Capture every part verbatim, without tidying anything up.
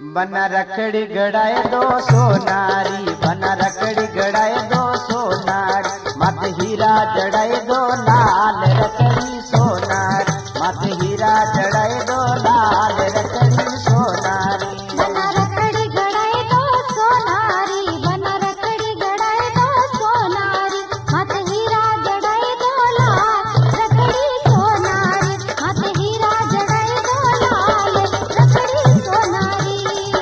बना रखड़ी गड़ाए दो सोनारी, बना रखड़ी गड़ाए दो सोनारी, मत हीरा जड़ाए दो लाल रखड़ी सोनारी, मत हीरा जड़ाए दो लाल रखड़ी सोनारी। बना रखड़ी गड़ाए दो सोनारी, बना रखड़ी गड़ाए दो सोनारी, मत हीरा जड़ाए दो लाल रखड़ी सोनारी, मत हीरा जड़ाए दो लाल रखड़ी सोनारी।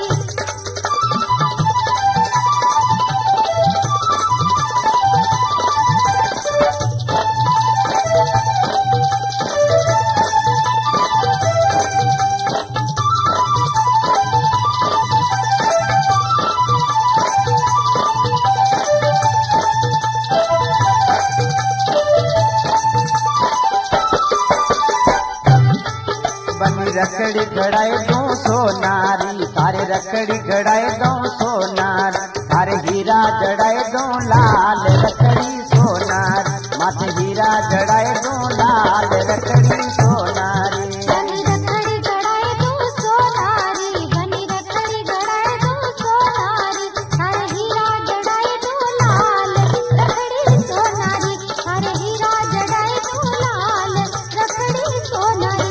बनी रखड़ी गड़ाए दो सोनारी, तारे रखड़ी गड़ाए दो सोनार, तारे हीरा जड़ाए दो लाल रखड़ी सोनार, मत हीरा जड़ाए दो लाल रखड़ी सोनारी। बनी रखड़ी गड़ाए दो सोनारी, बनी रखड़ी गड़ाए दो सोनारी, हरे हीरा जड़ाए दो लाल रखड़ी सोनारी, हरे हीरा जड़ाए दो लाल रखड़ी सोनारी।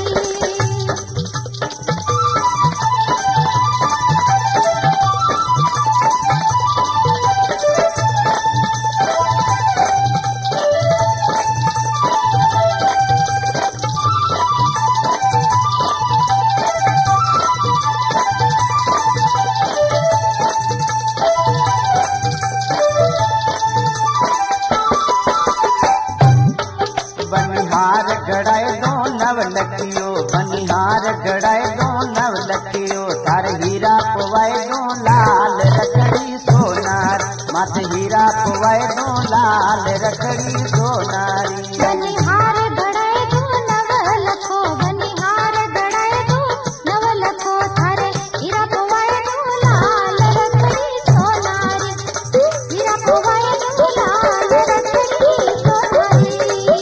बनिहार गड़ाए दो नवलखियो, बनिहार गड़ाए दो नवलखियो, तारे हीरा पवाए दो लाल रखड़ी सोनार, मत हीरा पवाए दो लाल रखड़ी सोनारी। बनिहार गड़ाए दो नवलखो, बनिहार गड़ाए दो नवलखो, थारे हीरा पवाए दो लाल रखड़ी सोनारी, हीरा पवाए दो लाल रखड़ी सोनारी।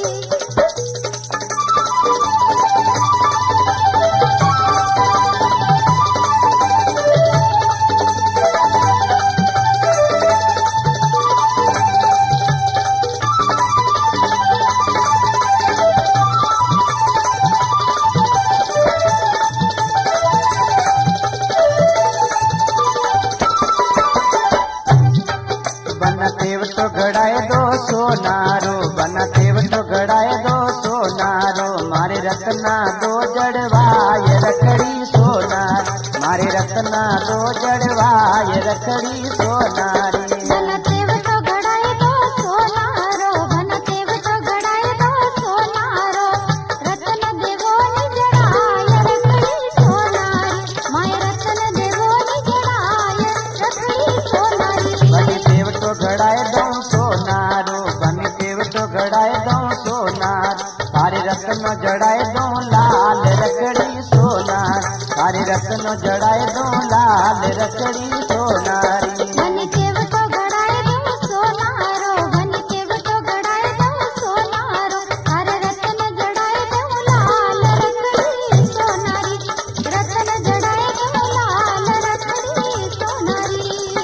बनतेव तो गड़ाए दो सोनारो, बनतेव तो गड़ाए दो सोनारो, मारे रत्ना दो जड़वाए रखड़ी सोनार, मारे रत्ना दो जड़वाए रखड़ी सोनारी। बनतेव तो गड़ाए दो सोनारो, बनतेव तो गड़ाए दो सोनारो, रत्न देवो नि जड़ाए रखड़ी सोनारी, माय रत्न देवो नि जड़ाए रखड़ी सोनारी। बनतेव तो गड़ाए दो सोनारो, बनतेव तो गड़ाए दो सोनार, तारे रत्न जड़ाए दो लाल रखड़ी सोनार, तारे रत्न जड़ाए दो लाल रखड़ी सोनारी। बनतेव तो गड़ाए दो सोनारो, बनतेव तो गड़ाए दो सोनारो, हरे रत्न जड़ाए दो लाल रखड़ी सोनारी, रत्न जड़ाए दो लाल रखड़ी सोनारी।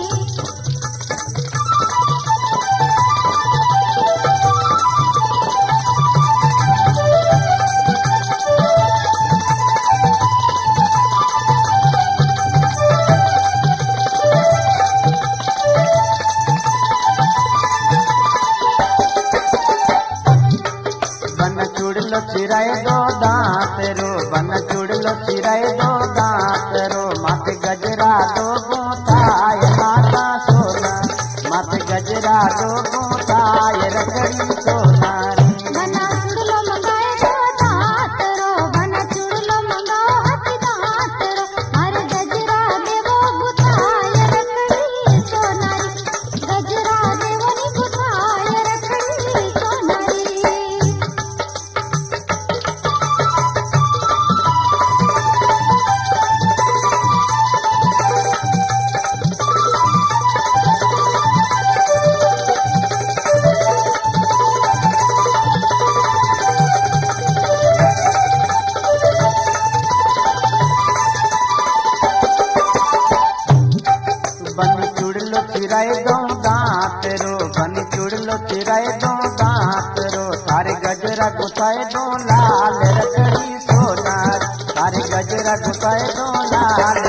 बन चुड़लो चिराए दो दांत रो, बन चुड़लो चिराए दो दांत रो, मत गजरा दो गोताय माता सोना, मत गजरा दो गोताय रखड़ी सोनारी। बना चुड़लो मंगाए दो दांत रो, बना चुड़लो मंगाओ हाथी दांत रो, हरे गजरा देवो गुथाय रखड़ी सोनारी, गजरा देवो नि गुथाय रखड़ी सोनारी। चिराए दो दांत रो बन चुड़लो चिराए दो दांत रो थारे गजरा गुसाए दो लाल रखड़ी सोनार थारे गजरा गुसाए दो लाल